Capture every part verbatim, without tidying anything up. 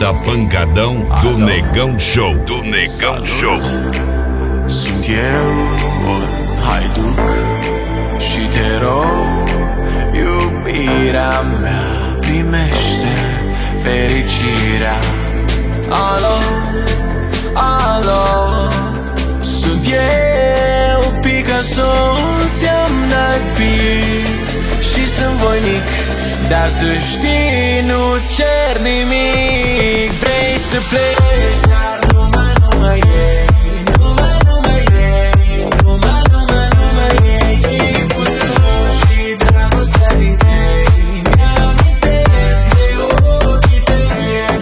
adevărata pancadão do Negão Show. Do Negão Show. Sunt eu un haiduc și te rog, iubirea mea, primește fericirea. Alo, alo, sunt eu Picasso, ți-am dat bir și sunt voinic, dar să știi, nu-ți cer nimic. Vrei să pleci, dar numai, numai ei, numai, numai ei, numai, numai, numai ei. Chipul tău și dragostea din tei mi-amintesc de ochii tăi.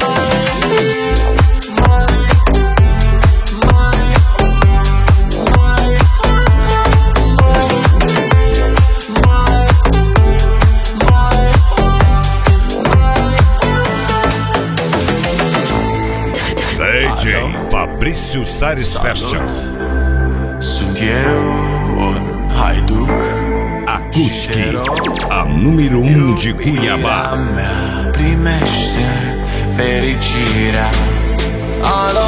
D J Fabrício Sares Fashion. Sunt eu un haiduc Acústic, a número um de Cuiabá. mea, primește fericirea. Alo,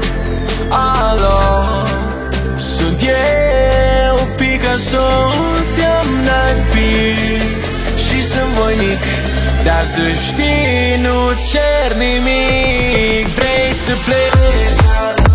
alo, sunt eu Picasso, ți-am dat bir și sunt voinic, dar să știi, nu-ți cer nimic. Vrei să pleci,